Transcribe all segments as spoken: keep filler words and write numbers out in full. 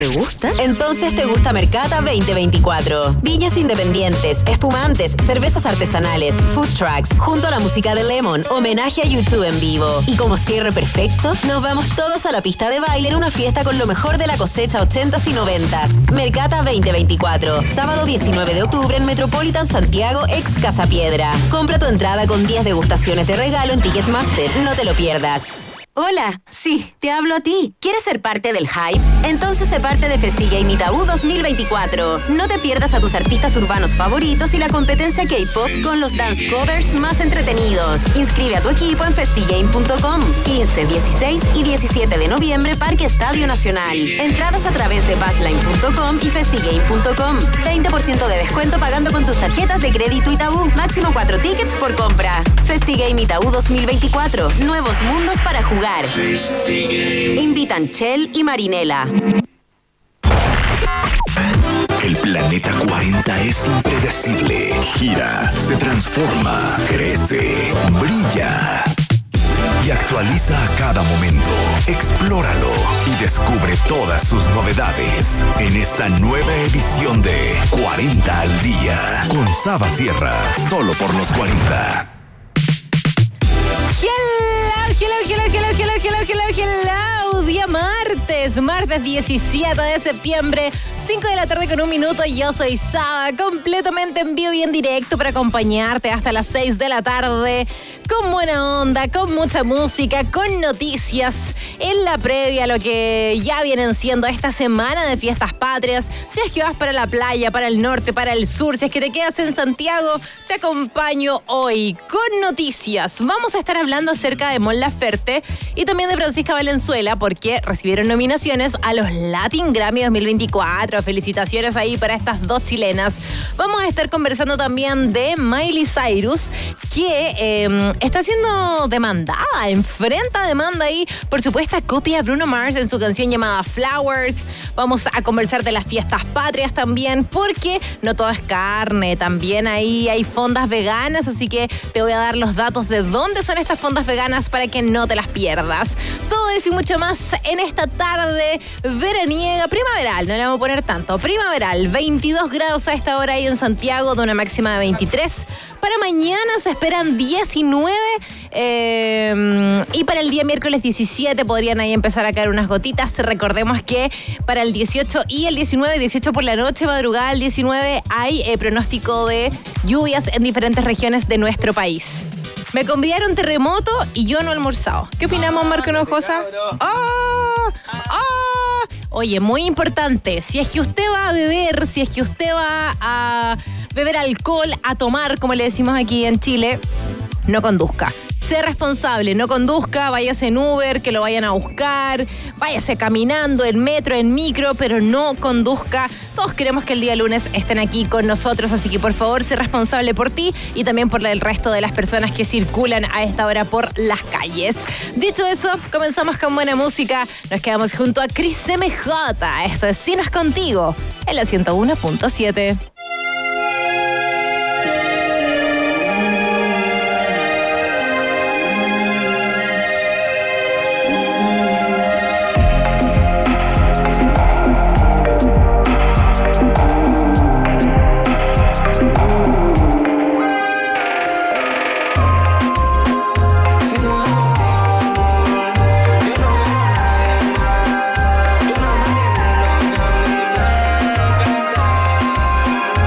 ¿Te gusta? Entonces te gusta Mercata veinte veinticuatro. Viñas independientes, espumantes, cervezas artesanales, food trucks, junto a la música de Lemon, homenaje a YouTube en vivo. Y como cierre perfecto, nos vamos todos a la pista de baile en una fiesta con lo mejor de la cosecha ochentas y noventas. Mercata veinte veinticuatro, sábado diecinueve de octubre en Metropolitan Santiago, ex Casa Piedra. Compra tu entrada con diez degustaciones de regalo en Ticketmaster. No te lo pierdas. Hola, sí, te hablo a ti. ¿Quieres ser parte del hype? Entonces sé parte de FestiGame Itaú dos mil veinticuatro. No te pierdas a tus artistas urbanos favoritos y la competencia K-pop con los dance covers más entretenidos. Inscribe a tu equipo en festigame punto com. quince, dieciséis y diecisiete de noviembre, Parque Estadio Nacional. Entradas a través de buzzline punto com y festigame punto com. veinte por ciento de descuento pagando con tus tarjetas de crédito Itaú. Máximo cuatro tickets por compra. FestiGame Itaú dos mil veinticuatro. Nuevos mundos para jugar. Invitan Chel y Marinela. El Planeta cuarenta es impredecible. Gira, se transforma, crece, brilla y actualiza a cada momento. Explóralo y descubre todas sus novedades en esta nueva edición de cuarenta al día con Saba Sierra, solo por los cuarenta. Hello, hello, hello, hello, hello, hello, hello. Día martes, martes diecisiete de septiembre, cinco de la tarde con un minuto. Yo soy Saba, completamente en vivo y en directo para acompañarte hasta las seis de la tarde. Con buena onda, con mucha música, con noticias en la previa a lo que ya vienen siendo esta semana de fiestas patrias. Si es que vas para la playa, para el norte, para el sur, si es que te quedas en Santiago, te acompaño hoy con noticias. Vamos a estar hablando acerca de Mon Laferte y también de Francisca Valenzuela, porque recibieron nominaciones a los Latin Grammy dos mil veinticuatro. Felicitaciones ahí para estas dos chilenas. Vamos a estar conversando también de Miley Cyrus, que eh, está siendo demandada, enfrenta demanda ahí por supuesta copia de Bruno Mars en su canción llamada Flowers. Vamos a conversar de las fiestas patrias también, porque no todo es carne, también ahí hay fondas veganas, así que te voy a dar los datos de dónde son estas fondas veganas para que no te las pierdas. Todo eso y mucho más en esta tarde veraniega, primaveral, no le vamos a poner tanto, primaveral, veintidós grados a esta hora ahí en Santiago, de una máxima de veintitrés. Para mañana se esperan diecinueve eh, y para el día miércoles diecisiete podrían ahí empezar a caer unas gotitas. Recordemos que para el dieciocho y el diecinueve, dieciocho por la noche, madrugada el diecinueve, hay eh, pronóstico de lluvias en diferentes regiones de nuestro país. Me convidaron terremoto y yo no he almorzado. ¿Qué opinamos, Marco Hinojosa? ¡Oh! ¡Oh! Oye, muy importante, si es que usted va a beber, si es que usted va a beber alcohol, a tomar, como le decimos aquí en Chile, no conduzca. Sea responsable, no conduzca, váyase en Uber, que lo vayan a buscar, váyase caminando, en metro, en micro, pero no conduzca. Todos queremos que el día lunes estén aquí con nosotros, así que por favor, sé responsable por ti y también por el resto de las personas que circulan a esta hora por las calles. Dicho eso, comenzamos con buena música. Nos quedamos junto a Chris M J. Esto es Si No Es Contigo, en la ciento uno punto siete. Yo no me entiendo lo que a mí me encanta.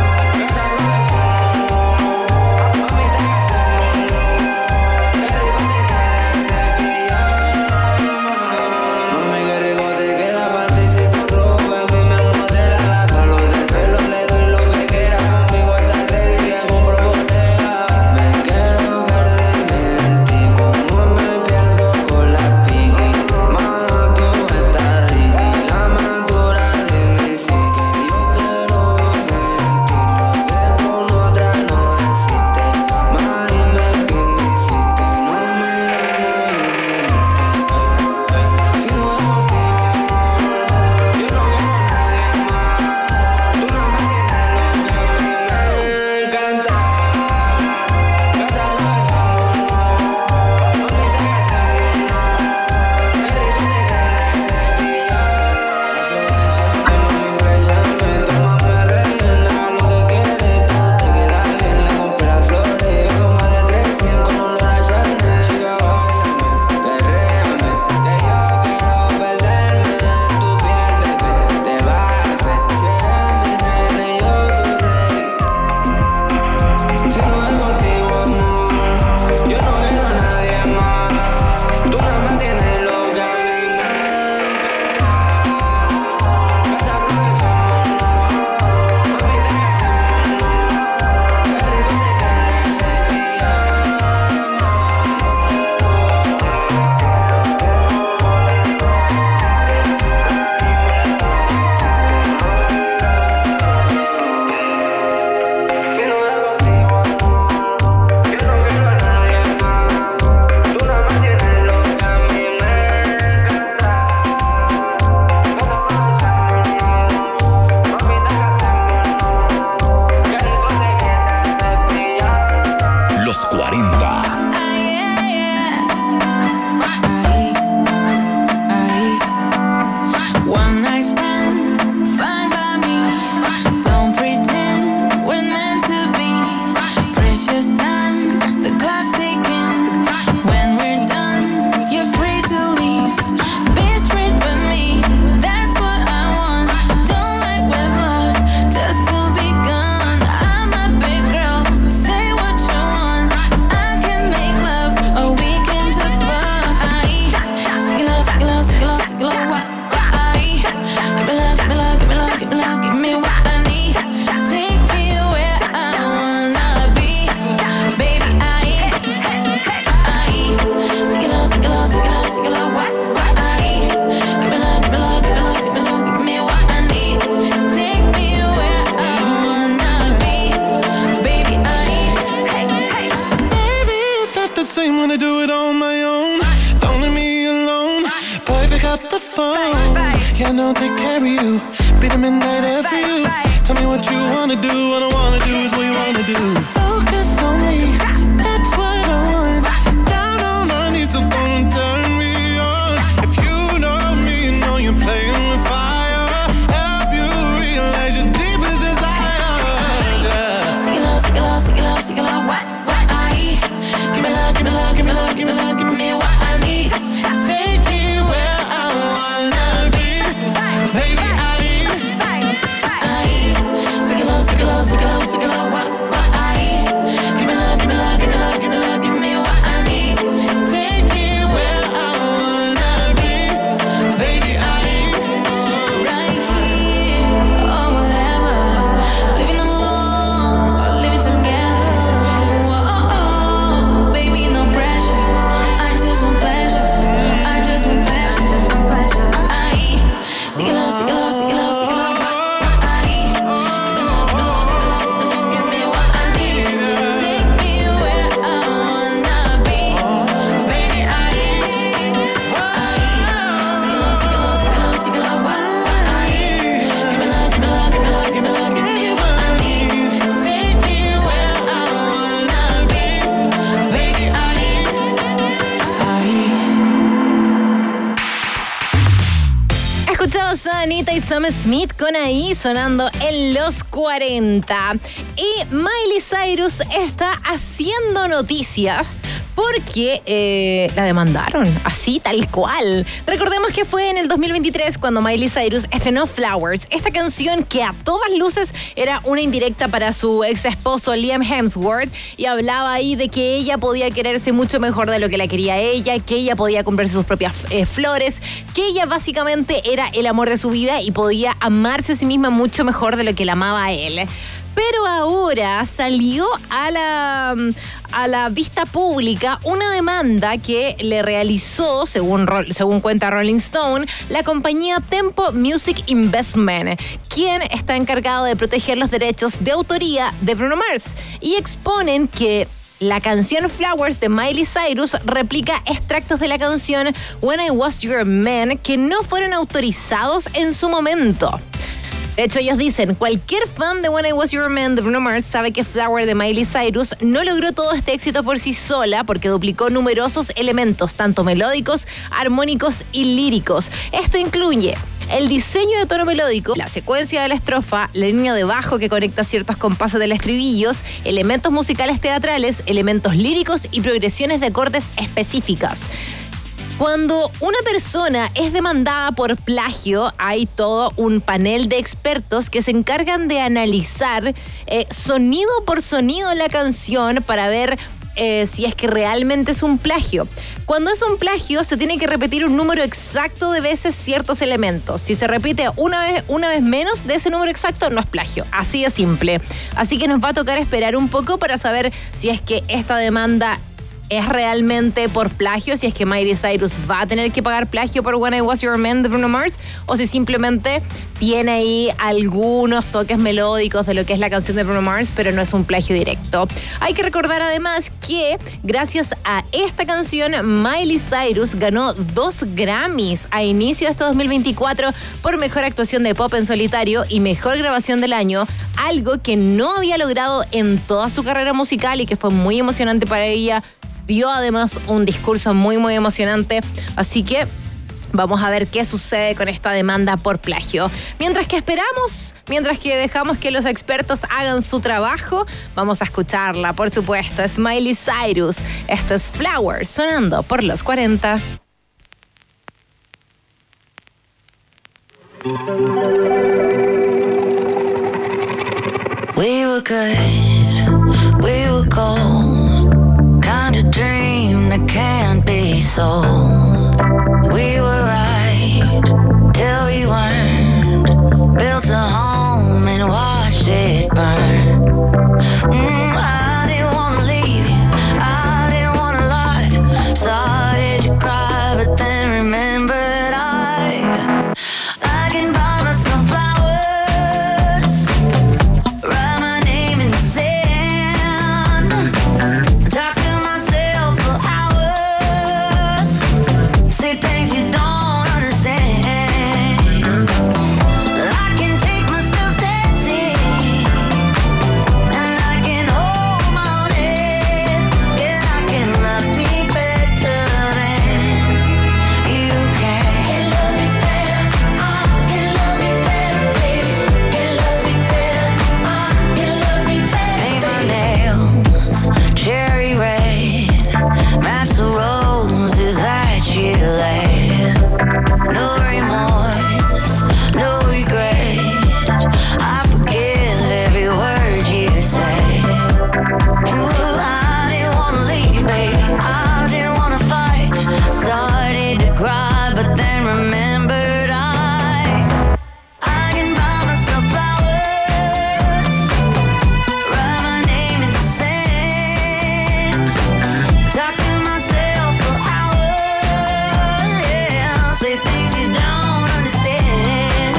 give me love, give me what I need. Take me where I wanna be, baby. I, I, sing it low, sing it low, sing it low, sing it low. What, what I, give me love, give me love, give me love, give me love, give me what I need. Take me where I wanna be, baby. I, baby, it's not the same when I do it on my own. Don't leave me alone, boy, pick up the phone. Yeah, I know they carry you, be the midnight air for you. Tell me what you wanna do, what I wanna do is what you wanna do. Focus on me, that's what I want. Down on my knees, so don't turn me on. If you know me, you know you're playing with fire. Help you realize your deepest desire. Yeah. sing it low, sing it low, sing it low, sing it low. What, what I, give me love, give me love, give me love, give me love, give me what I need. Take me where I wanna be, baby. I, I, sing it low, sing it low, sing it low, sing it low. What, what I, give me love, give me love, give me love, give me love, give me what I need. take me where I wanna be, baby. I, Right here or whatever, living alone or living together. Whoa, baby, no pressure. I just want pleasure. I just want pleasure. Just want pleasure. I sing it low, sing it low, sing it low, sing it low. I give me love, give me love, give me love, give me love, give me what I need. Take me where I wanna be, baby. I I sing it low, sing it low, sing it low, sing it low. What I give me love, give me love, give me love, give me love, give me what I need. Take me where I wanna be, baby. I Escuchamos a Anita y Sam Smith con Ahí sonando en los cuarenta. Y Miley Cyrus está haciendo noticia porque eh, la demandaron, así tal cual. Recordemos que fue en el dos mil veintitrés cuando Miley Cyrus estrenó Flowers, esta canción que a todas luces era una indirecta para su ex esposo Liam Hemsworth, y hablaba ahí de que ella podía quererse mucho mejor de lo que la quería ella, que ella podía comprarse sus propias eh, flores, que ella básicamente era el amor de su vida y podía amarse a sí misma mucho mejor de lo que la amaba a él. Pero ahora salió a la, a la vista pública una demanda que le realizó, según, según cuenta Rolling Stone, la compañía Tempo Music Investment, quien está encargado de proteger los derechos de autoría de Bruno Mars. Y exponen que la canción Flowers de Miley Cyrus replica extractos de la canción When I Was Your Man que no fueron autorizados en su momento. De hecho, ellos dicen, cualquier fan de When I Was Your Man de Bruno Mars sabe que Flower de Miley Cyrus no logró todo este éxito por sí sola porque duplicó numerosos elementos, tanto melódicos, armónicos y líricos. Esto incluye el diseño de tono melódico, la secuencia de la estrofa, la línea de bajo que conecta ciertos compases del estribillos, elementos musicales teatrales, elementos líricos y progresiones de acordes específicas. Cuando una persona es demandada por plagio, hay todo un panel de expertos que se encargan de analizar eh, sonido por sonido la canción para ver eh, si es que realmente es un plagio. Cuando es un plagio, se tiene que repetir un número exacto de veces ciertos elementos. Si se repite una vez, una vez menos de ese número exacto, no es plagio. Así de simple. Así que nos va a tocar esperar un poco para saber si es que esta demanda es realmente por plagio, si es que Miley Cyrus va a tener que pagar plagio por When I Was Your Man de Bruno Mars, o si simplemente tiene ahí algunos toques melódicos de lo que es la canción de Bruno Mars, pero no es un plagio directo. Hay que recordar además que gracias a esta canción Miley Cyrus ganó dos Grammys a inicio de este dos mil veinticuatro por mejor actuación de pop en solitario y mejor grabación del año, algo que no había logrado en toda su carrera musical y que fue muy emocionante para ella. Dio además un discurso muy muy emocionante, así que vamos a ver qué sucede con esta demanda por plagio. Mientras que esperamos, mientras que dejamos que los expertos hagan su trabajo, vamos a escucharla, por supuesto. Es Miley Cyrus, esto es Flowers, sonando por los cuarenta. We were good, we were gold, kind of dream that can't be sold. We were right till we weren't, built built a home and watched it burn. Mm, I didn't wanna leave you, I didn't wanna lie. Started to cry, but then remembered I I can buy myself flowers, write my name in the sand, talk to myself for hours, say things you don't understand. I can take myself dancing, and I can hold my own head. Yeah, I can love me better than you can. Can love me better, I can love me better, baby. Can love me better, I can love me better. Paint my nails cherry red, match the roses that you laid. No remorse, no regret. I forgive every word you say. Ooh, I didn't wanna leave, baby. I didn't wanna fight. Started to cry, but then remembered I I can buy myself flowers, write my name in the sand, talk to myself for hours. Yeah, say things you don't understand.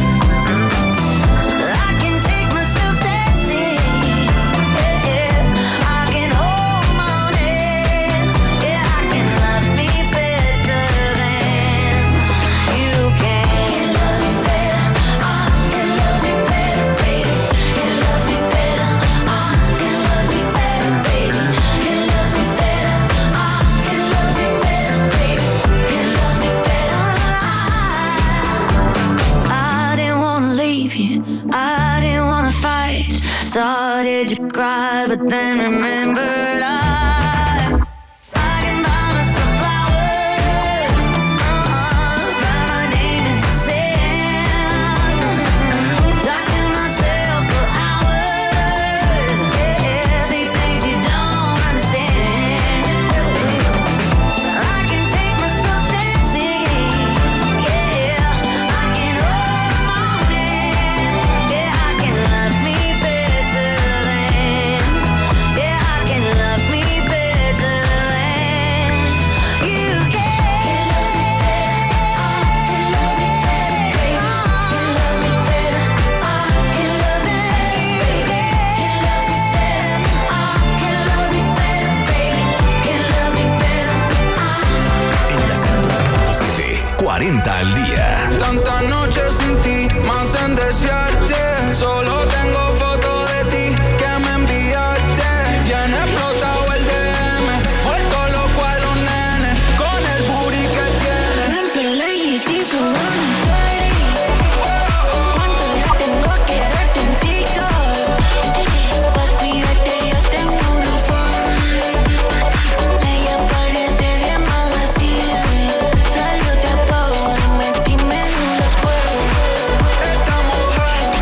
I can take myself dancing. Yeah, yeah. I can hold my own head. Yeah, I can love me better than you can. Can love me better, I can love me better, baby. Can love me better, I can love me better, baby. Can love me better, I can love me better, baby. Can love me better. I didn't wanna leave you, I didn't wanna fight. Started to cry, but then remembered I I can buy myself flowers, uh-huh, write my name in the sand, talk to myself for hours. Yeah, say things you don't understand. I can take myself dancing. Yeah, I can hold my own hand. Yeah, I can love me better than. Yeah, I can love me better than you can. Can love me better, I can love me better, baby. Can love me better, I can love me better, baby. Can love me better, I can love me better, baby. Can love me better. En la ciento punto siete, cuarenta al día. Tantas noches sin ti, más en desearte. Solo tengo fotos de ti que me enviaste. Tienes explotado el D M, vuelto loco a los nenes con el booty que tienes. Rompe leyes y sube mi party. Cuánto yo tengo que darte en TikTok. Pa' cuidarte yo tengo una forma. Ella parece bien magazine. Salió de pobre, metíme en los cuervos. Estamos high,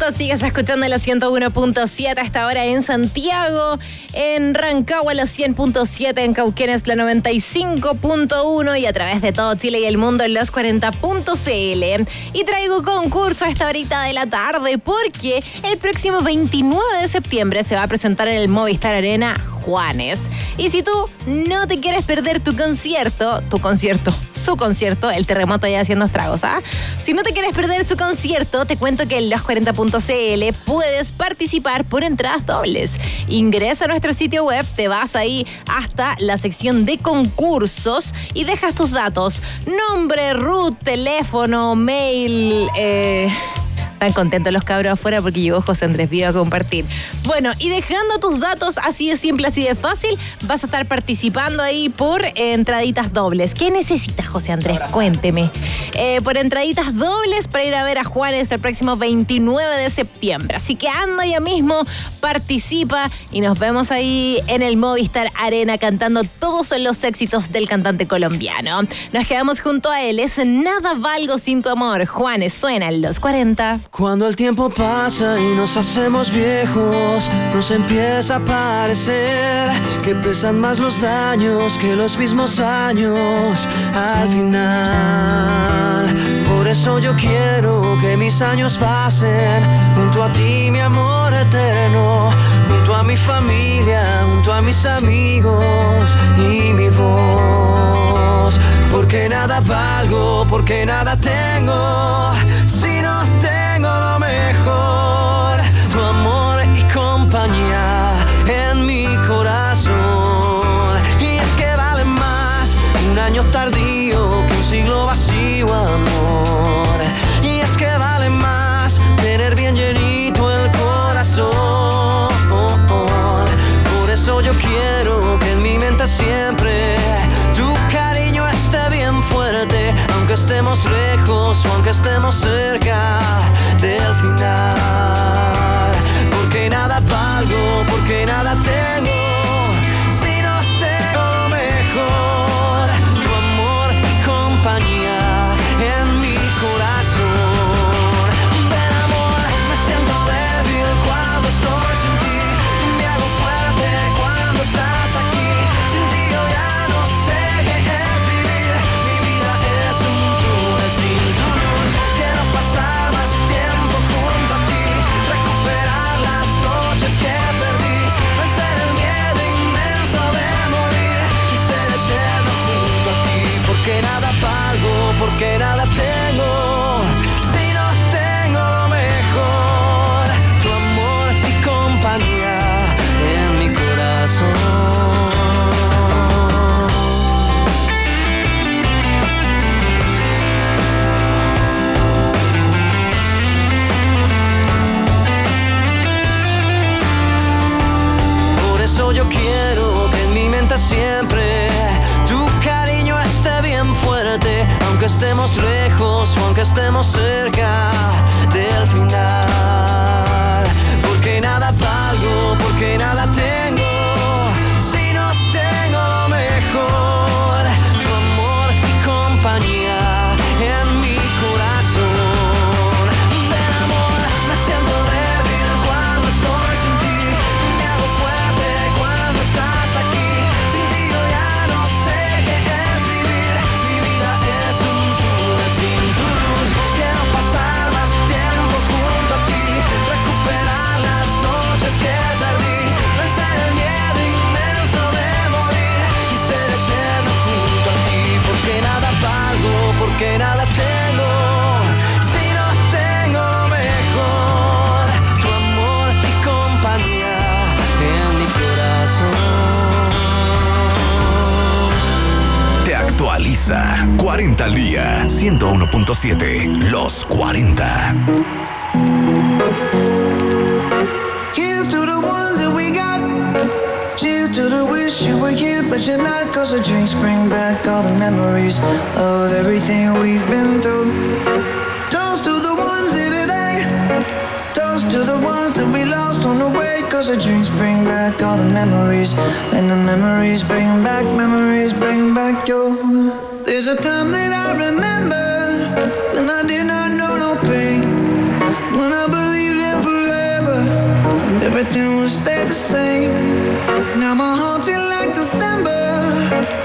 minutos, sigues escuchando la ciento uno punto siete a esta hora en Santiago, en Rancagua los cien punto siete, en Cauquenes la noventa y cinco punto uno y a través de todo Chile y el mundo en los cuarenta punto c l. Y traigo concurso a esta horita de la tarde porque el próximo veintinueve de septiembre se va a presentar en el Movistar Arena Juanes. Y si tú no te quieres perder tu concierto, tu concierto, su concierto, el terremoto ya haciendo estragos, ¿ah? Si no te quieres perder su concierto, te cuento que en los cuarenta punto c l puedes participar por entradas dobles. Ingresa a nuestro sitio web, te vas ahí hasta la sección de concursos y dejas tus datos, nombre, root, teléfono, mail, eh... Están contentos los cabros afuera porque llegó José Andrés Viva a compartir. Bueno, y dejando tus datos así de simple, así de fácil, vas a estar participando ahí por eh, entraditas dobles. ¿Qué necesitas, José Andrés? Cuénteme. Eh, por entraditas dobles para ir a ver a Juanes el próximo veintinueve de septiembre. Así que anda ya mismo, participa y nos vemos ahí en el Movistar Arena cantando todos los éxitos del cantante colombiano. Nos quedamos junto a él. Es Nada Valgo Sin Tu Amor. Juanes suena en los cuarenta. Cuando el tiempo pasa y nos hacemos viejos, nos empieza a parecer que pesan más los daños que los mismos años al final. Por eso yo quiero que mis años pasen junto a ti, mi amor eterno, junto a mi familia, junto a mis amigos y mi voz. Porque nada valgo, porque nada tengo, si no tengo lo mejor, tu amor y compañía en mi corazón. Y es que vale más un año tardío que un siglo vacío, amor. Y es que vale más tener bien llenito el corazón. Por eso yo quiero que en mi mente siempre tu cariño esté bien fuerte, aunque estemos lejos o aunque estemos cerca del final. Porque nada valgo, porque nada tengo, si no tengo lo mejor, tu amor y compañía en mi corazón. Ven, amor, me siento débil cuando estoy sin ti, me hago fuerte cuando estás aquí. Sin ti yo ya no sé qué es vivir, mi vida es un túnel sin tu luz. Quiero pasar más tiempo junto a ti, recuperar las noches que perdí, vencer el miedo inmenso de morir y ser eterno junto a ti. Porque nada valgo, porque nada tengo, si no tengo lo mejor, tu amor y compañía en mi corazón. Por eso yo quiero que en mi mente siempre tu cariño esté bien fuerte, aunque estemos lejos o aunque estemos cerca del final. Porque nada valgo, porque nada tengo, si no tengo lo mejor, tu amor y compañía en mi corazón. Ven, amor, me siento débil cuando estoy sin ti, me hago fuerte cuando estás aquí. Sin ti yo ya no sé qué es vivir, mi vida es un túnel sin tu luz. Quiero pasar más tiempo junto a ti, recuperar las noches que perdí, vencer el miedo inmenso de morir y ser eterno junto a ti. Porque nada valgo, porque nada tengo, si no tengo lo mejor, tu amor y compañía en mi corazón. Te actualiza. cuarenta al día. ciento uno punto siete. Los cuarenta. Here's to the ones that we got. Cheers to the wish you were here, but you're not. Cause the drinks bring back all the memories of everything we've been through. Toast to the ones here today. Toast to the ones that we lost on the way. Cause the drinks bring back all the memories. And the memories bring back, memories bring back your. There's a time that I remember when I did not know no pain, when I believed in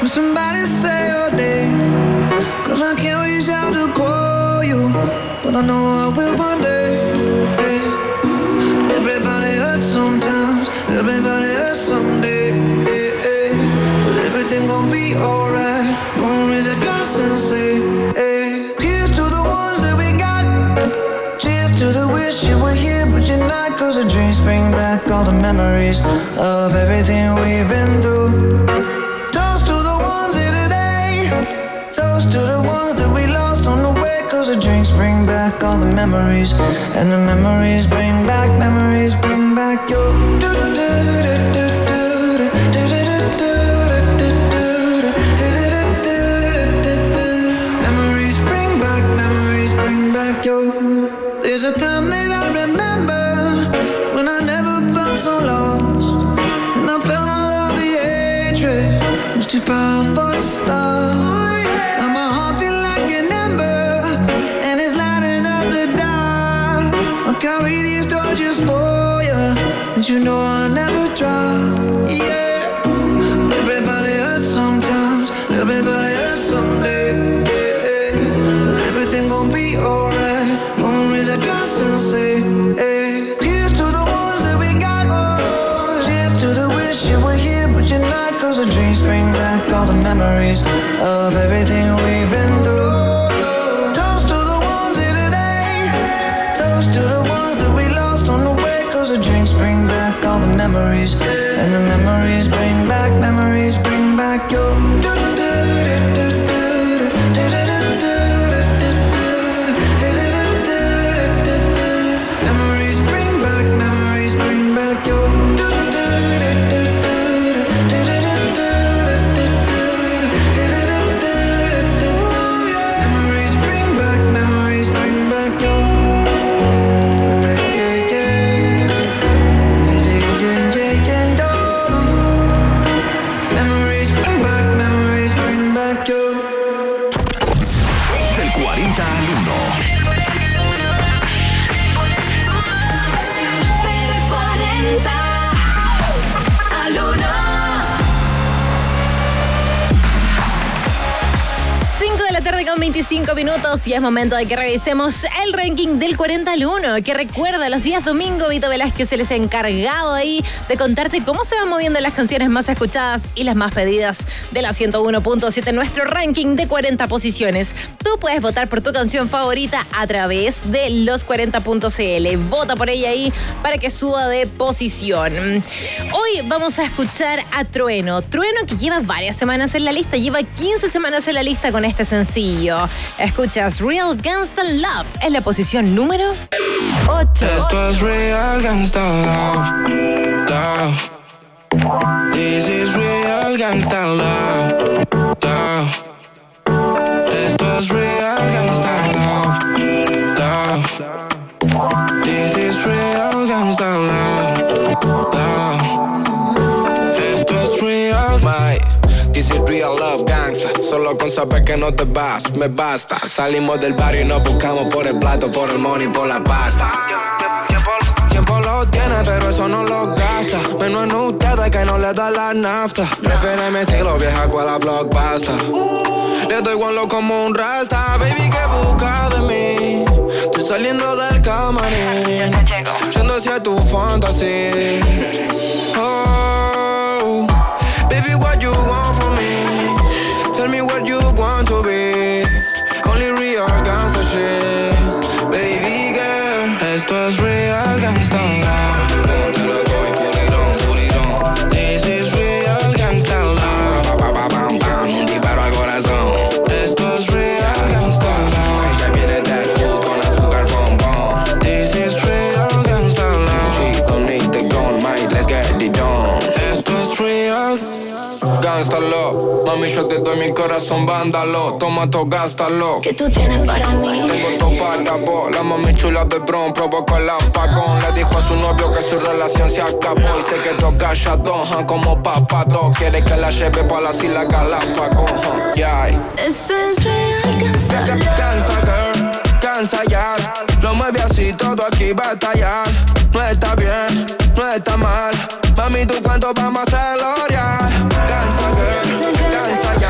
when somebody say your name. Cause I can't reach out to call you, but I know I will one day. Hey. Everybody hurts sometimes, everybody hurts someday. Hey, hey. But everything gon' be alright. Gonna raise a glass and say, hey. Here's to the ones that we got. Cheers to the wish you were here, but you're not. Cause the drinks bring back all the memories of everything we've been through. Toast to the ones here today. Toast to the ones that we lost on the way. Cause the drinks bring back all the memories. And the memories bring back, memories bring back your memories bring back, memories bring back your. There's a time that I remember when I never felt so lost, and I felt all of the hatred was too powerful to stop. Now my heart feel like an ember, and it's lighting up the dark. I'll carry these torches for you, and you know I'll never drop. Yeah, everybody hurts sometimes, everybody hurts someday. Yeah, yeah. Everything gon' be alright. Gonna raise a glass and say, hey. Here's to the ones that we got. Oh, cheers to the wish you were here, but you're not. Cause the drinks bring back all the memories of everything we've been through. Toast to the ones here today. Toast to the ones that we lost on the way. Cause the drinks bring back all the memories. And the memories bring back, memories bring back your. Memories bring back, memories bring back your. Memories bring back, memories bring back your. Memories bring back, memories bring back your. Del cuarenta al uno. Del cuarenta al uno. cinco de la tarde con veinticinco minutos y es momento de que revisemos el ranking del cuarenta al uno, que recuerda los días domingo. Vito Velázquez se les ha encargado ahí de contarte cómo se van moviendo las canciones más escuchadas y las más pedidas de la ciento uno punto siete, nuestro ranking de cuarenta posiciones. Tú puedes votar por tu canción favorita a través de los cuarenta punto c l. Vota por ella ahí para que suba de posición. Hoy vamos a escuchar a Trueno. Trueno que lleva varias semanas en la lista, lleva quince semanas en la lista con este sencillo. Escuchas Real Gangsta Love en la posición número ocho. Esto es Real Gangsta Love, love. This is Real Gangsta Love, love. Esto es Real Gangsta Love, love. This is Real Gangsta Love, love. Esto es Real, my. This is Real Love Gangsta. Solo con saber que no te vas, me basta. Salimos del barrio y nos buscamos por el plato, por el money, por la pasta. Tiempo lo tiene, pero eso no lo gasta. Menos en ustedes que no le da la nafta. Prefiere mi estilo vieja cual la blockbuster. Le doy guanlo como un rasta. Baby, ¿qué busca de mí? Estoy saliendo del camarín, yendo hacia tu fantasía. Oh, baby, what you want from me? Tell me what you want to be. Only real gangsta shit, baby girl. Esto es real gangsta love. This is real gangsta love. Un disparo al corazón. Esto es real gangsta love. Ya viene that hood con azúcar bombón. This is real gangsta love. She don't need the gun, mate, let's get it done. Esto es real gangsta love. Mami, yo te doy mi corazón, vándalo. Toma todo, gástalo. ¿Qué tú tienes para mí? Tengo todo para vos. La mami chula de Bron provocó el apagón. Le dijo a su novio que su relación se acabó y se quedó callado, huh, como papado. Quiere que la lleve pa' las Islas Galápagos, huh, yeah. Eso es real gangsta love. Gangsta girl, cansa ya. Lo mueve así, todo aquí va a estallar. No está bien, no está mal. Mami, ¿tú cuánto vamos a hacer, L'Oreal? Gangsta girl, gangsta ya.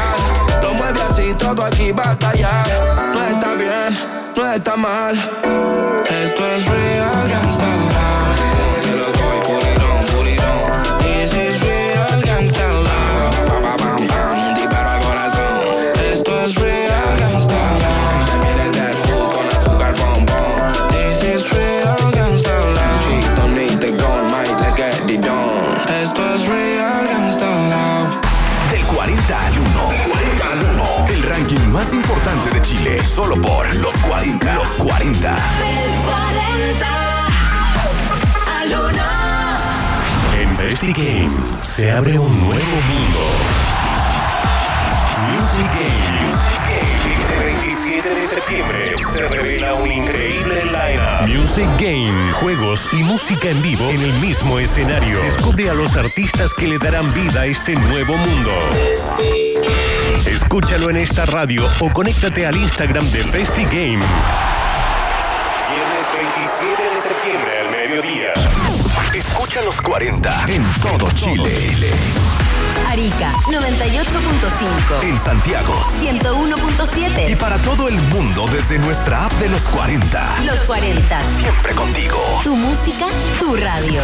todo aquí batallar. No está bien, no está mal. Esto es real gangsta love. Te lo doy, put it on, put it on. This is real gangsta love. Pa, pa, pam, pam, un disparo al corazón. Esto es real gangsta love. Viene that hood con azúcar bombón. This is real gangsta love. She don't need the gun, mate, let's get it done. Esto es real gangsta love. Del cuarenta al uno. Del cuarenta al uno. El ranking más importante de Chile. Solo por los cuarenta. Los cuarenta. Del cuarenta al uno. En FestiGame se abre un nuevo mundo. Music Games. Este veintisiete de septiembre se revela un increíble lineup. Music Game, juegos y música en vivo en el mismo escenario. Descubre a los artistas que le darán vida a este nuevo mundo. Escúchalo en esta radio o conéctate al Instagram de FestiGame. Viernes veintisiete de septiembre al mediodía. Escucha los cuarenta en todo Chile. Arica, noventa y ocho punto cinco. En Santiago, ciento uno punto y siete. para todo el mundo desde nuestra app de los cuarenta. Los cuarenta. Siempre contigo. Tu música, tu radio.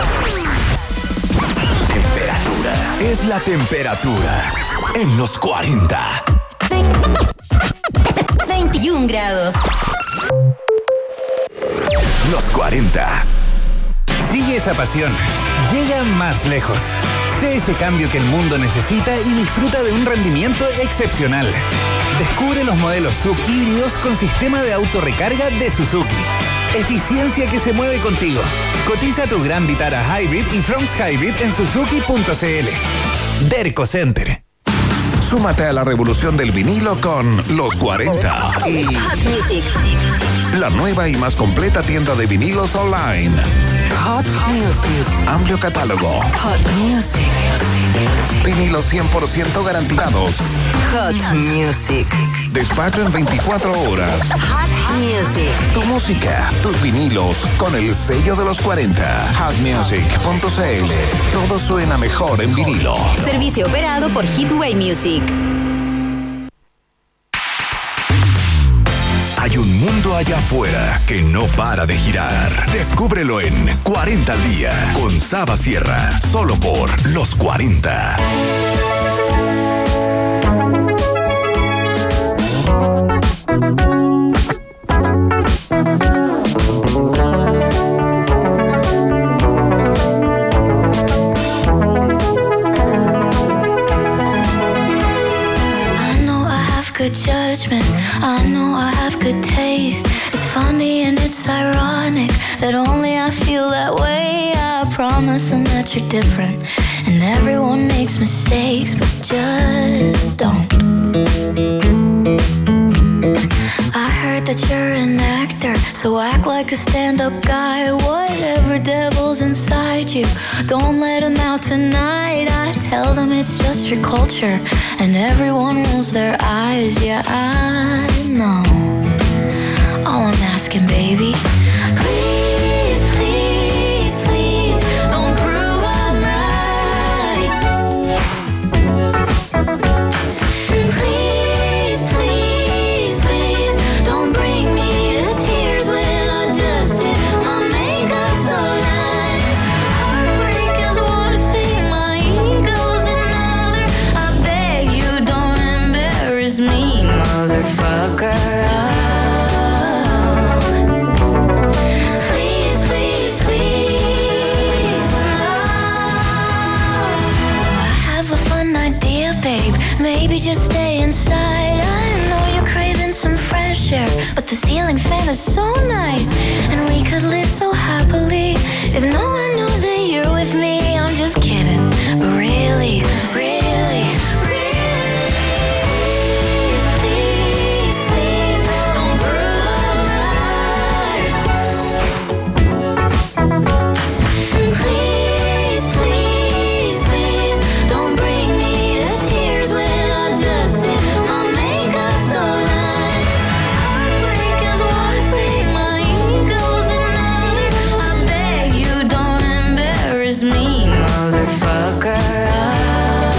Temperatura. Es la temperatura en los cuarenta. veintiún grados. Los cuarenta. Sigue esa pasión. Llega más lejos. Sé ese cambio que el mundo necesita y disfruta de un rendimiento excepcional. Descubre los modelos S U V híbridos con sistema de autorrecarga de Suzuki. Eficiencia que se mueve contigo. Cotiza tu Gran Vitara Hybrid y Fronx Hybrid en suzuki punto c l. Derco Center. Súmate a la revolución del vinilo con Los cuarenta y Hot Music. la nueva y más completa tienda de vinilos online. Hot Music. Amplio catálogo. Hot Music. Vinilos cien por ciento garantizados. Hot Music. Despacho en veinticuatro horas. Hot Music. Tu música, tus vinilos, con el sello de los cuarenta. hot music punto c l. Todo suena mejor en vinilo. Servicio operado por Hitway Music. Hay un mundo allá afuera que no para de girar. Descúbrelo en cuarenta al día con Saba Sierra. Solo por los cuarenta. Good judgment, I know I have good taste. It's funny and it's ironic that only I feel that way. I promise them that you're different, and everyone makes mistakes, but just don't. I heard that you're an actor, so act like a stand-up guy. Whatever devil's inside you, don't let him out tonight. I tell them it's just your culture, and everyone rolls their eyes. Yeah, I know. All I'm asking, baby, please, please, please, don't prove I'm right. Please, please, please, don't bring me to tears when I just did my makeup so nice. Heartbreak is one thing, my ego's another. I beg you, don't embarrass me, motherfucker. Please, please, please, no. I have a fun idea, babe. Maybe just stay inside. I know you're craving some fresh air, but the ceiling fan is so nice, and we could live so happily if no one knows that you're with me. I'm just kidding, but really, really, really, please, please, don't prove I'm right. Please, please, please, don't bring me to tears when I just did my makeup so nice. Heartbreak is one thing, my ego's another. I beg you, don't embarrass me, motherfucker.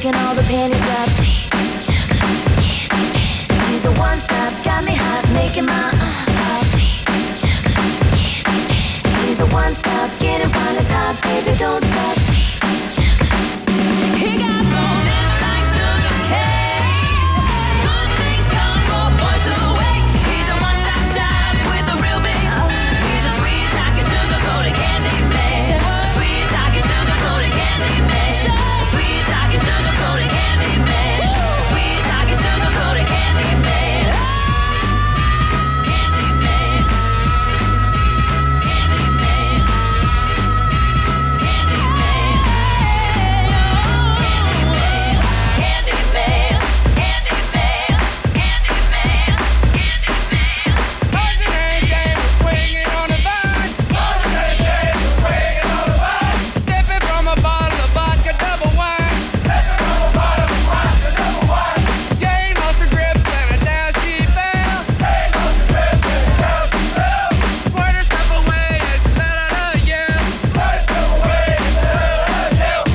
making all the pennies drop. Sweet sugar candy. He's a one stop, got me hot, making my uh, uh. Sweet sugar candy. He's a one stop, getting fun is hot, baby, don't stop. Sweet sugar. He got those lips like sugar cane. Good things come for boys who wait. He's a one stop shop with a real big. He's a sweet talking sugar coated candy man. Sweet talking sugar coated candy man. Sweet talking sugar coated candy man. Sweet talking sugar coated candy man. Candy man. Candy man. Candy man. Candy man. Candy man. Candy man. Candy man. President James was swinging on the vine. President James was swinging on the vine. Sipping from a bottle of vodka double wine. Sipping from a bottle of vodka double wine. Jane lost her grip and down she fell. Jane lost her grip and down she fell. Squirt herself away and she let out a yell. Squirt herself away and she let out a yell.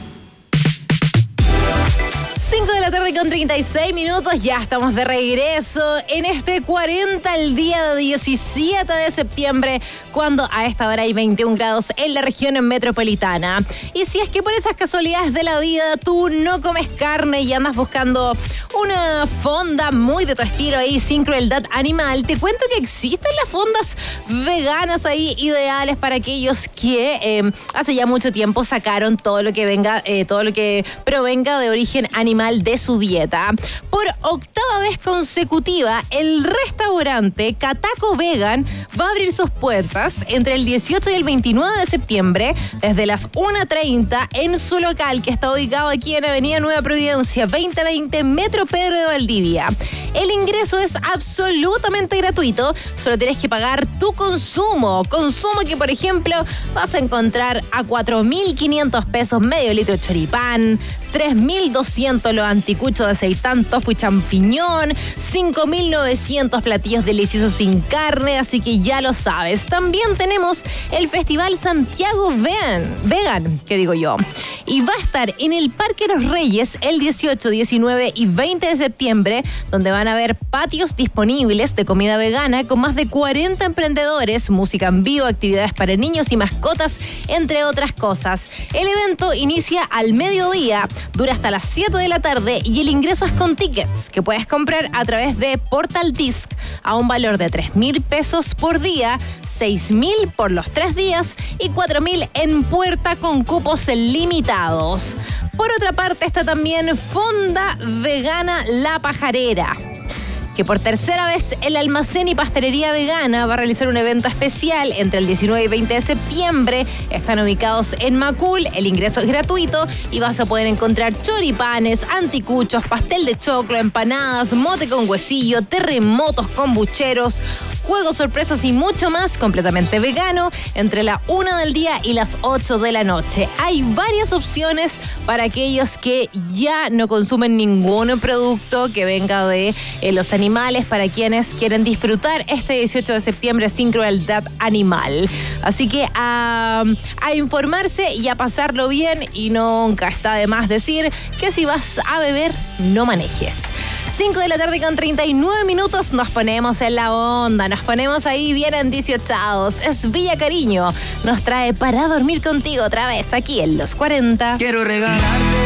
cinco de la tarde con treinta y seis minutos, ya estamos de regreso en este cuarenta el día de diecisiete de septiembre, cuando a esta hora hay veintiún grados en la región metropolitana. Y si es que por esas casualidades de la vida tú no comes carne y andas buscando una fonda muy de tu estilo ahí, sin crueldad animal, te cuento que existen las fondas veganas ahí ideales para aquellos que eh, hace ya mucho tiempo sacaron todo lo que venga, eh, todo lo que provenga de origen animal de su dieta. Por octava vez consecutiva, el restaurante Cataco Vegan va a abrir sus puertas entre el dieciocho y el veintinueve de septiembre, desde las una treinta en su local, que está ubicado aquí en Avenida Nueva Providencia, veinte veinte, Metro Pedro de Valdivia. El ingreso es absolutamente gratuito, solo tienes que pagar tu consumo. Consumo que, por ejemplo, vas a encontrar a cuatro mil quinientos pesos medio litro de choripán, tres mil doscientos los anticuchos de seitán, tofu y champiñón, cinco mil novecientos platillos deliciosos sin carne, así que ya lo sabes. También tenemos el Festival Santiago Vegan, Vegan, que digo yo, y va a estar en el Parque Los Reyes el dieciocho, diecinueve y veinte de septiembre, donde van a haber patios disponibles de comida vegana con más de cuarenta emprendedores, música en vivo, actividades para niños y mascotas, entre otras cosas. El evento inicia al mediodía, dura hasta las siete de la tarde y el ingreso es con tickets que puedes comprar a través de Portal Disc a un valor de tres mil pesos por día, seis mil por los tres días y cuatro mil en puerta con cupos limitados. Por otra parte está también Fonda Vegana La Pajarera, que por tercera vez el Almacén y Pastelería Vegana va a realizar un evento especial entre el diecinueve y veinte de septiembre. Están ubicados en Macul, el ingreso es gratuito y vas a poder encontrar choripanes, anticuchos, pastel de choclo, empanadas, mote con huesillo, terremotos con bucheros, juegos, sorpresas y mucho más completamente vegano entre la una del día y las ocho de la noche. Hay varias opciones para aquellos que ya no consumen ningún producto que venga de eh, los animales, para quienes quieren disfrutar este dieciocho de septiembre sin crueldad animal. Así que a, a informarse y a pasarlo bien, y nunca está de más decir que si vas a beber, no manejes. cinco de la tarde con treinta y nueve minutos, nos ponemos en la onda, nos ponemos ahí bien endiciochados. Es Villa Cariño, nos trae Para Dormir Contigo otra vez aquí en Los cuarenta. Quiero regalarte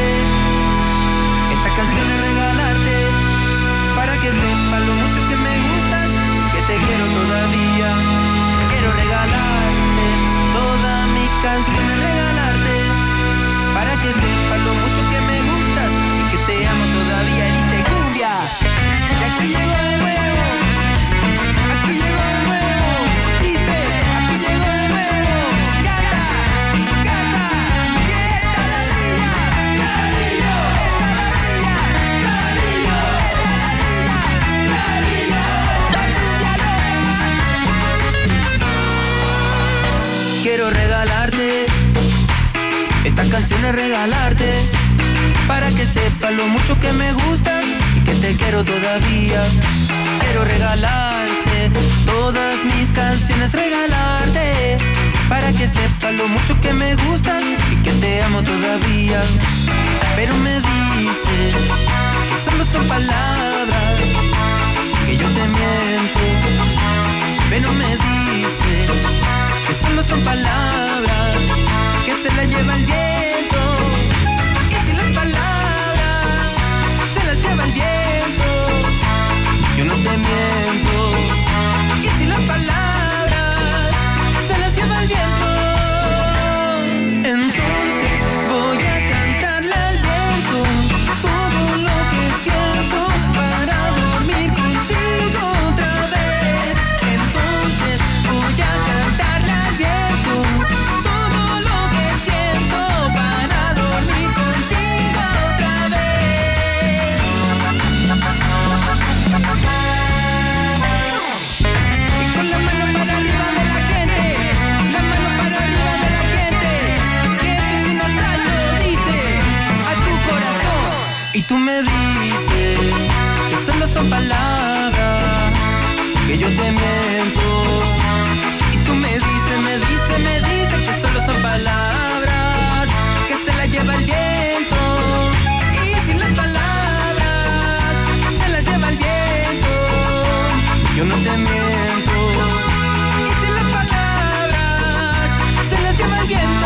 esta canción, es regalarte para que sepas lo mucho que me gustas y que te quiero todavía. Quiero regalarte todas mis canciones, regalarte para que sepas lo mucho que me gustas y que te amo todavía. Dice cumbia, y aquí llegó de nuevo, aquí llegó de nuevo, dice, aquí llegó de nuevo, canta, canta, que esta la niña, cariño, esta la niña, cariño, esta la niña, cariño, esta cumbia loca. Quiero regalarte esta canción, es regalarte para que sepas lo mucho que me gustas y que te quiero todavía. Quiero regalarte todas mis canciones, regalarte para que sepas lo mucho que me gustas y que te amo todavía. pero me dices que solo son palabras, que yo te miento, pero me dices que solo son palabras, que se las lleva el viento. Y si las palabras se las lleva el viento, yo no te miento. Y si las palabras se las lleva el viento, entonces voy a cantarle al viento todo lo que siento para dormir contigo otra vez. Entonces voy a cantarle al viento todo lo que siento para dormir contigo otra vez. Y con la mano para arriba de la gente, la mano para arriba de la gente, que esto es un asalto, dice, a tu corazón. Y tú me dices que solo son palabras, que yo te miento. Y tú me dices, me dices, me dices que solo son palabras, que se las lleva el viento. Y si las palabras se las lleva el viento, yo no te miento. Y si las palabras se las lleva el viento,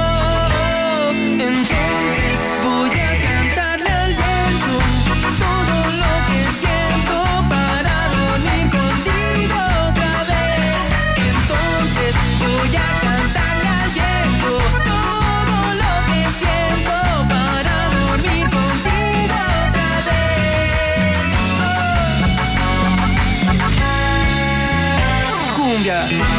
entonces voy a cantarle al viento todo lo que siento para dormir contigo otra vez. Entonces voy a cantarle al viento todo lo que siento para dormir contigo otra vez. Cumbia.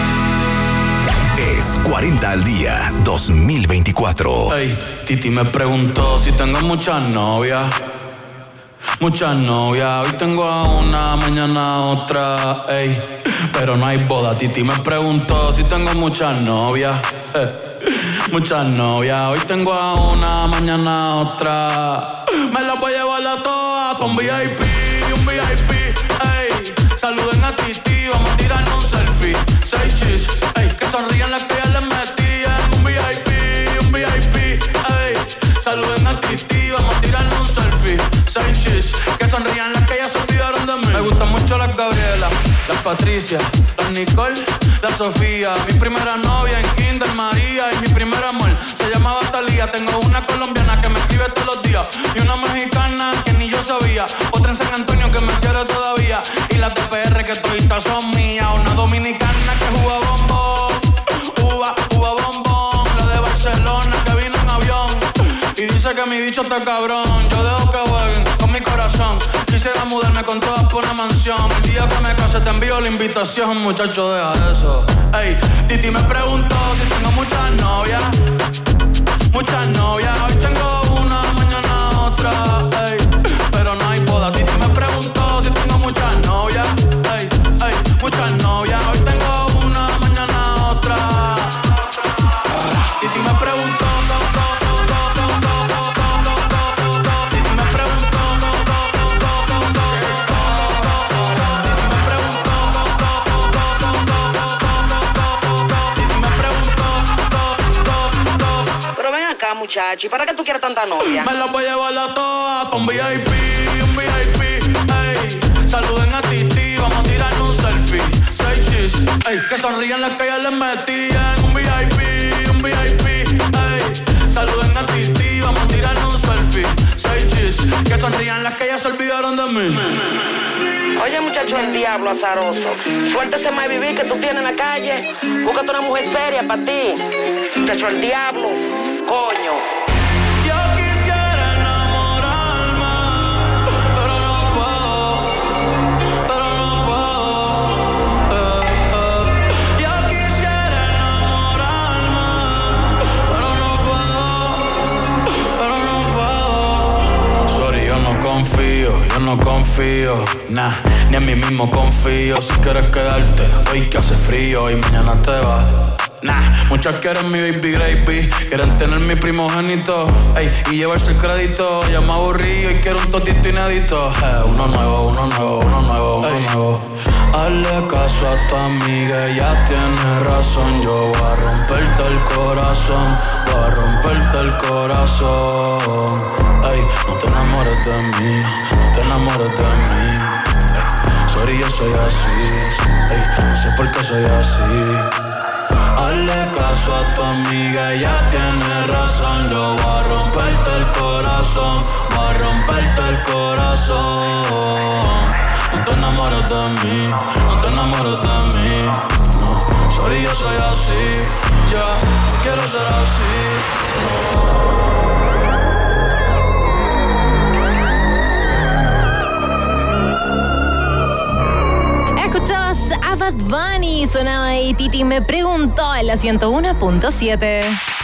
Es cuarenta al día dos mil veinticuatro. Ey, Titi me preguntó si tengo muchas novias. Muchas novias, hoy tengo a una, mañana a otra, ey. Pero no hay boda. Titi me preguntó si tengo muchas novias. eh. Muchas novias, hoy tengo a una, mañana a otra. Me las voy a llevar a todas pa' un V I P, un V I P, ey. Saluden a Titi, vamos a tirarnos un selfie. Seis chis, ey, que sonrían las que ya les metían. Un V I P, un V I P, ey. Saluden a Titi, vamos a tirarnos un selfie. Seis chis, que sonrían las que ya se olvidaron de mí. Me gustan mucho las Gabriela, las Patricia, las Nicole, la Sofía. Mi primera novia en Kinder María y mi primer amor se llamaba Talía. Tengo una colombiana que me escribe todos los días y una mexicana que ni yo sabía. Otra en San Antonio que me quiere todavía y las de P R que toditas son mías. Una dominicana que juega bombón, uva, uva bombón. La de Barcelona que vino en avión y dice que mi bicho está cabrón. Yo dejo que jueguen con mi corazón. Quisiera mudarme con todas por una mansión. El día que me case te envío la invitación, muchacho, deja eso. Ey, Titi me preguntó si tengo muchas novias. Muchas novias, hoy tengo una, mañana otra, ey. Pero no hay boda. Titi me preguntó si tengo muchas novias. Ey, ey, muchas novias, hoy tengo una, mañana otra. Titi me preguntó. Muchacho, ¿y para qué tú quieres tanta novia? Me la voy a llevar a todas pa' un V I P, un V I P, ey. Saluden a Titi, vamos a tirarnos un selfie. Seis chis, ey. Que sonrían las que ya les metían. Un V I P, un V I P, ey. Saluden a Titi, vamos a tirarnos un selfie. Seis chis, que sonrían las que ya se olvidaron de mí. Oye, muchacho, el diablo azaroso. Suéltese más vivir que tú tienes en la calle. Búscate una mujer seria para ti. Muchacho, el diablo. Coño. Yo quisiera enamorarme, pero no puedo, pero no puedo. Eh, eh. Yo quisiera enamorarme, pero no puedo, pero no puedo. Sorry, yo no confío, yo no confío, nah, ni en mí mismo confío. Si quieres quedarte, hoy que hace frío y mañana te vas. Nah, muchas quieren mi baby gravy, quieren tener mi primogénito, ey, y llevarse el crédito. Ya me aburrí y quiero un totito inédito. Eh, uno nuevo, uno nuevo, uno nuevo, uno ey. nuevo. Hazle caso a tu amiga, ella tiene razón. Yo voy a romperte el corazón, voy a romperte el corazón. Ey, no te enamores de mí, no te enamores de mí. Ey, sorry, yo soy así, ey, no sé por qué soy así. Hazle caso a tu amiga, ella tiene razón. Yo voy a romperte el corazón, voy a romperte el corazón. No te enamores de mí, no te enamores de mí. No, sorry, yo soy así. Ya, yeah, no quiero ser así. No. A Bad Bunny sonaba ahí. Titi me preguntó en la ciento uno punto siete.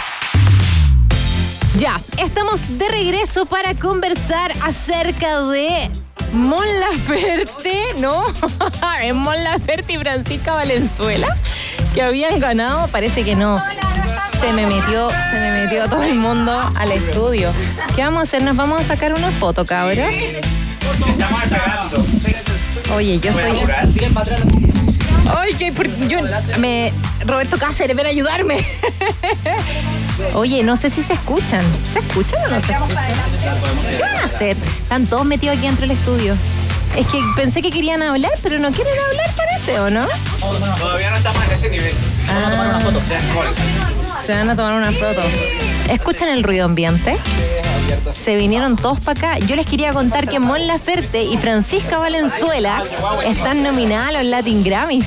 Ya, estamos de regreso para conversar acerca de Mon Laferte, ¿no? Es Mon Laferte y Francisca Valenzuela, que habían ganado. Parece que no. Se me metió, se me metió todo el mundo al estudio. ¿Qué vamos a hacer? ¿Nos vamos a sacar una foto, cabros? Estamos atacando. Oye, yo estoy... Ay, que yo me Roberto Cáceres, ven a ayudarme. Oye, no sé si se escuchan. ¿Se escuchan o no se escuchan? ¿Qué van a hacer? Están todos metidos aquí dentro del estudio. Es que pensé que querían hablar, pero no quieren hablar, parece, ¿o no? Todavía no estamos en ese nivel. Ah. Vamos a tomar una foto. Se van a tomar una foto. ¿Escuchan el ruido ambiente? Se vinieron todos para acá. Yo les quería contar que Mon Laferte y Francisca Valenzuela están nominadas a los Latin Grammys.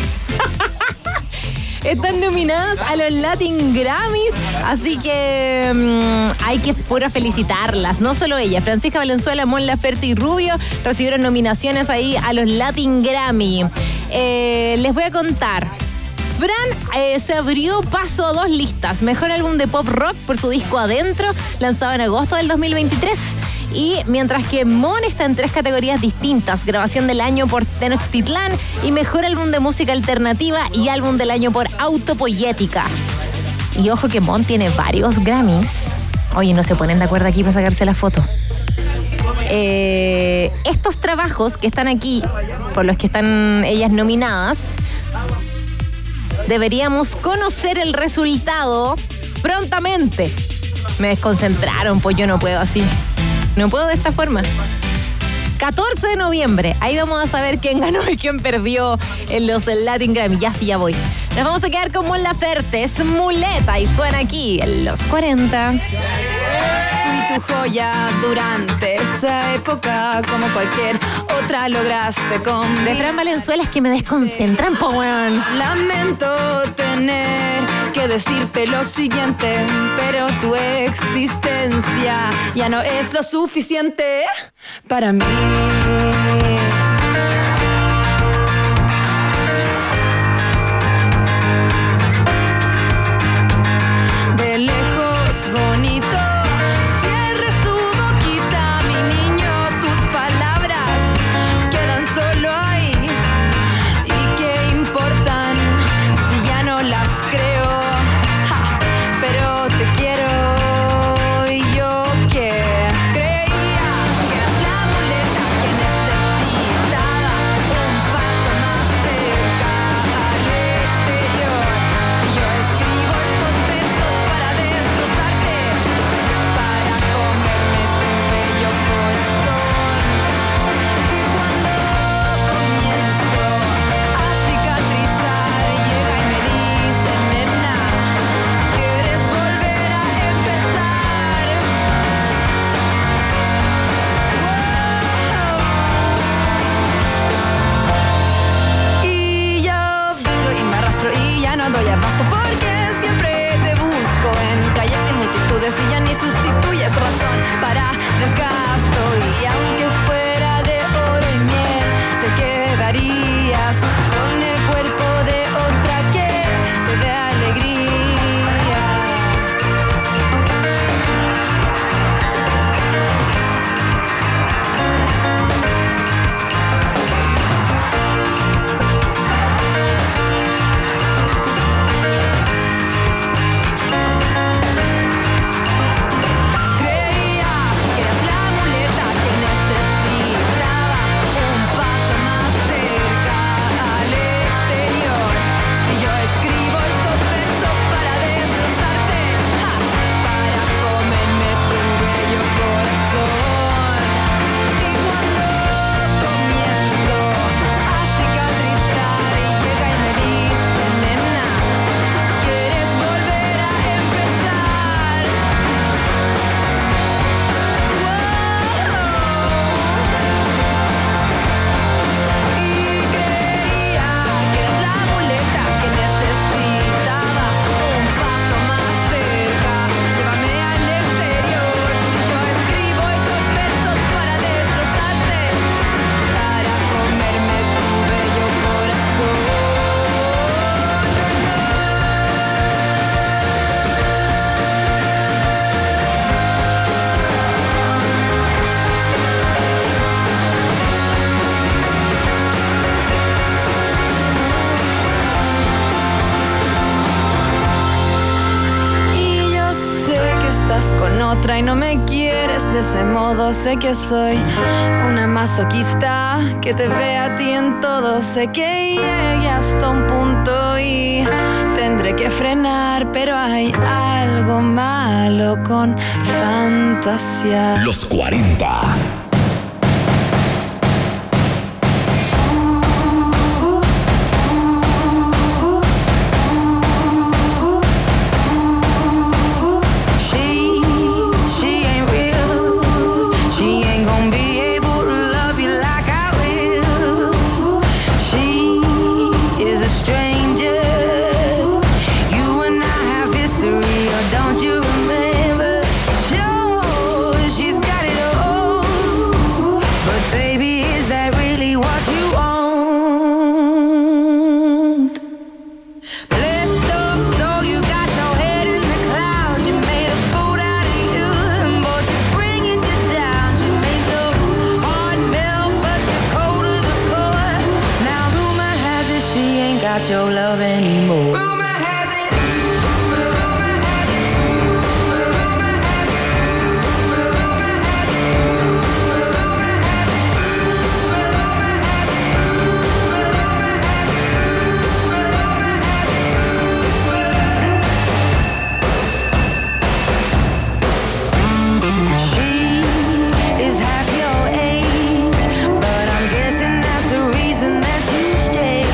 Están nominadas a los Latin Grammys, así que mmm, hay que pura felicitarlas. No solo ella, Francisca Valenzuela, Mon Laferte y Rubio recibieron nominaciones ahí a los Latin Grammy. Eh, les voy a contar. Fran eh, se abrió paso a dos listas. Mejor álbum de pop rock por su disco Adentro, lanzado en agosto del dos mil veintitrés. Y mientras que Mon está en tres categorías distintas: grabación del año por Tenochtitlán y mejor álbum de música alternativa y álbum del año por Autopoyética. Y ojo que Mon tiene varios Grammys. Oye, no se ponen de acuerdo aquí para sacarse la foto. Eh, estos trabajos que están aquí, por los que están ellas nominadas, deberíamos conocer el resultado prontamente. Me desconcentraron, pues yo no puedo así. No puedo de esta forma. catorce de noviembre, ahí vamos a saber quién ganó y quién perdió en los Latin Grammy. Ya sí, ya voy. Nos vamos a quedar con Mon Laferte, es Muleta y suena aquí en los cuarenta. Fui tu joya durante esa época, como cualquier otra lograste con... De Fran Valenzuela es que me desconcentran, po weón. Lamento tener que decirte lo siguiente, pero tu existencia ya no es lo suficiente para mí. De lejos bonito, cierre su boquita, mi niño, tus palabras quedan solo ahí. ¿Y qué importan si ya no las creo? Ja, pero te quiero. Y yo que creía que eras la muleta que necesitaba un paso más cerca al exterior. Si yo escribo estos versos para destrozarte, para comerme tu bello corazón, y cuando comienzo a cicatrizar, llega y me dice, nena, ¿quieres volver a empezar? Y yo vengo y me arrastro y ya no doy abasto, porque siempre te busco en calles y multitudes y ya ni sustituyes razón para desgasto. Y aunque fuera de oro y miel, te quedarías con el cuerpo de otra que te dé alegría. otra y no me quieres de ese modo. Sé que soy una masoquista que te ve a ti en todo. Sé que llegué hasta un punto y tendré que frenar, pero hay algo malo con fantasía. Los cuarenta. Your love anymore. Rumor has it. Rumor has it. Rumor has it. Rumor has it. Rumor has it. Rumor has it. Rumor has it. She is half your age, but I'm guessing that's the reason that you stayed.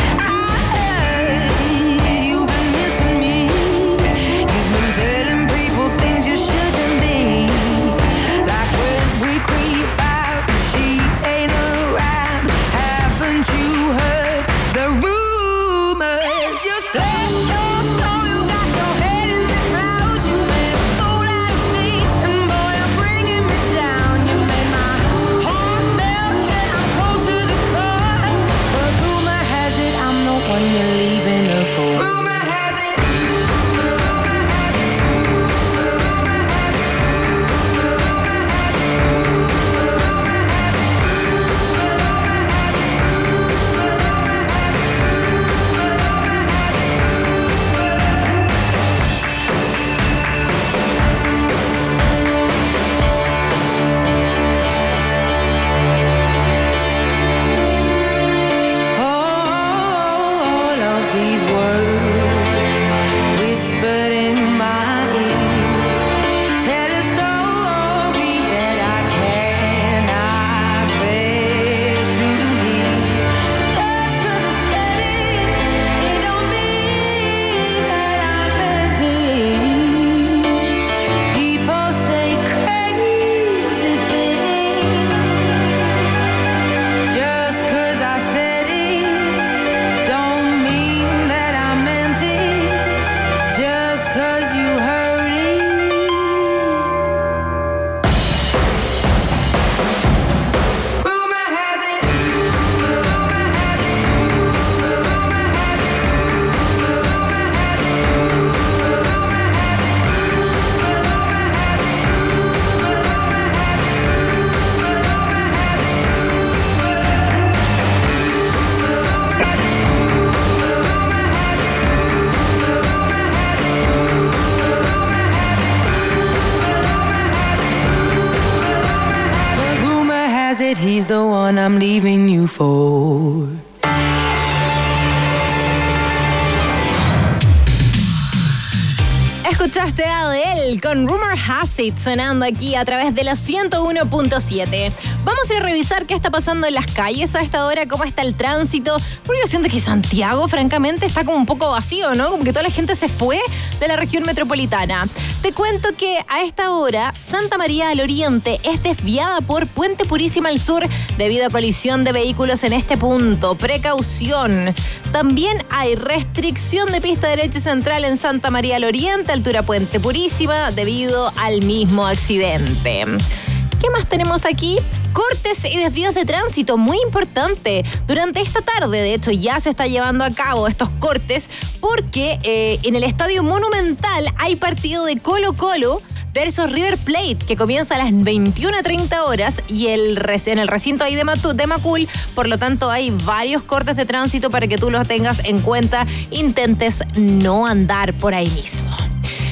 He's the one I'm leaving you for. Escuchaste a Adele con Rumor Has It sonando aquí a través de la ciento uno punto siete. Vamos a ir a revisar qué está pasando en las calles a esta hora, cómo está el tránsito, porque yo siento que Santiago, francamente, está como un poco vacío, ¿no? Como que toda la gente se fue de la región metropolitana. Te cuento que a esta hora, Santa María al Oriente es desviada por Puente Purísima al Sur debido a colisión de vehículos en este punto. Precaución. También hay restricción de pista derecha y central en Santa María al Oriente, altura Puente Purísima, debido al mismo accidente. ¿Qué más tenemos aquí? Cortes y desvíos de tránsito, muy importante. Durante esta tarde, de hecho, ya se está llevando a cabo estos cortes porque eh, en el Estadio Monumental hay partido de Colo-Colo versus River Plate, que comienza a las veintiuna treinta horas y el, en el recinto ahí de, Matu, de Macul, por lo tanto hay varios cortes de tránsito para que tú los tengas en cuenta, intentes no andar por ahí mismo.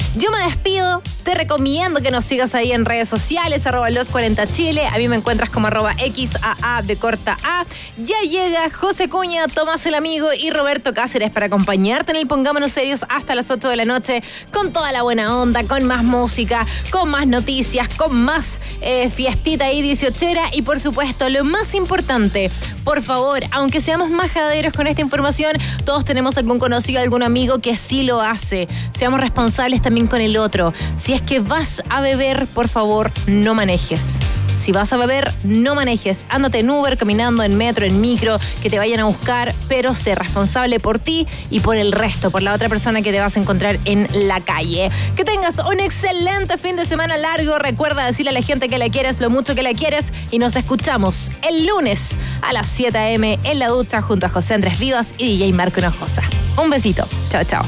Yo me despido, te recomiendo que nos sigas ahí en redes sociales, arroba los cuarenta Chile, a mí me encuentras como arroba X A A de corta A. Ya llega José Cuña, Tomás el Amigo y Roberto Cáceres para acompañarte en el Pongámonos Serios hasta las ocho de la noche con toda la buena onda, con más música, con más noticias, con más eh, fiestita y dieciochera y por supuesto lo más importante, por favor, aunque seamos majaderos con esta información, todos tenemos algún conocido, algún amigo que sí lo hace. Seamos responsables también con el otro. Si es que vas a beber, por favor, no manejes. Si vas a beber, no manejes. Ándate en Uber, caminando, en metro, en micro, que te vayan a buscar, pero sé responsable por ti y por el resto, por la otra persona que te vas a encontrar en la calle. Que tengas un excelente fin de semana largo. Recuerda decirle a la gente que la quieres, lo mucho que la quieres, y nos escuchamos el lunes a las siete a eme en la ducha junto a José Andrés Vivas y D J Marco Hinojosa. Un besito. Chao, chao.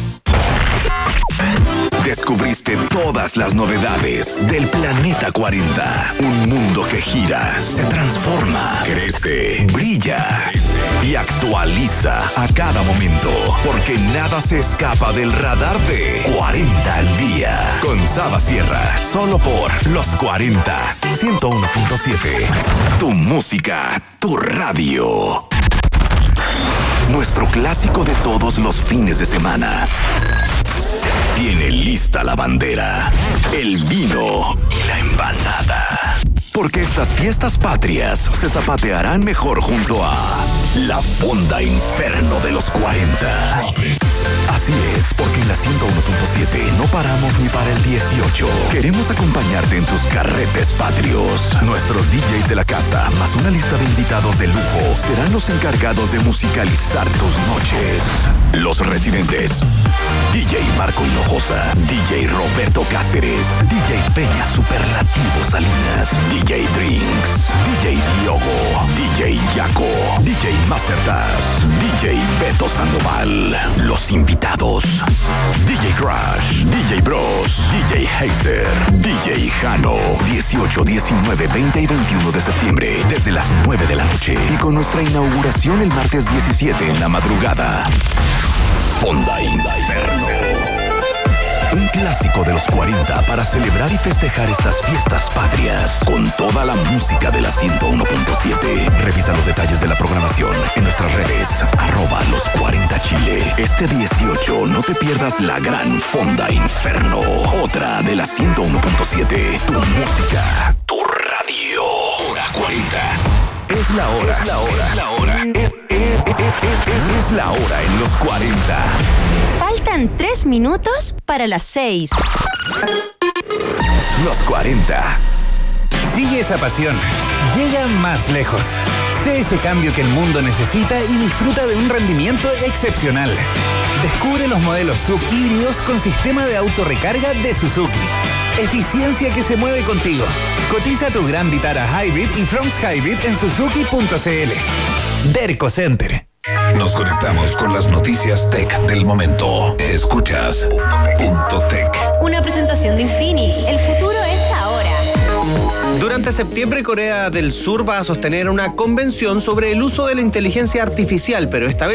Descubriste todas las novedades del Planeta cuarenta. Un mundo que gira, se transforma, crece, brilla y actualiza a cada momento. Porque nada se escapa del radar de cuarenta al día. Con Saba Sierra, solo por Los cuarenta, ciento uno punto siete. Tu música, tu radio. Nuestro clásico de todos los fines de semana. Tiene lista la bandera, el vino y la empanada. Porque estas fiestas patrias se zapatearán mejor junto a la Fonda Inferno de los cuarenta. Así es, porque en la ciento uno punto siete no paramos ni para el dieciocho. Queremos acompañarte en tus carretes patrios. Nuestros D Js de la casa, más una lista de invitados de lujo, serán los encargados de musicalizar tus noches. Los residentes: D J Marco Hinojosa, D J Roberto Cáceres, D J Peña Superlativo Salinas, D J Drinks, D J Diogo, D J Yaco, D J Mastertas, D J Beto Sandoval. Los invitados: D J Crash, D J Bros, D J Heiser, D J Jano. dieciocho, diecinueve, veinte y veintiuno de septiembre, desde las nueve de la noche. Y con nuestra inauguración el martes diecisiete en la madrugada. Fonda Inferno. Un clásico de los cuarenta para celebrar y festejar estas fiestas patrias. Con toda la música de la ciento uno punto siete. Revisa los detalles de la programación en nuestras redes. Arroba los cuarenta Chile. Este dieciocho no te pierdas la gran Fonda Inferno. Otra de la ciento uno punto siete. Tu música, tu radio. Hora cuarenta. Es la hora. Es la hora. Es la hora. Es, es, es, es, es la hora en los cuarenta. Faltan tres minutos para las seis. Los cuarenta. Sigue esa pasión. Llega más lejos. Sé ese cambio que el mundo necesita y disfruta de un rendimiento excepcional. Descubre los modelos S U V híbridos con sistema de autorrecarga de Suzuki. Eficiencia que se mueve contigo. Cotiza tu Gran Vitara Hybrid y Fronx Hybrid en suzuki punto c l. Derco Center. Nos conectamos con las noticias tech del momento. Escuchas Punto Tech. Una presentación de Infinix. El futuro es ahora. Durante septiembre, Corea del Sur va a sostener una convención sobre el uso de la inteligencia artificial, pero esta vez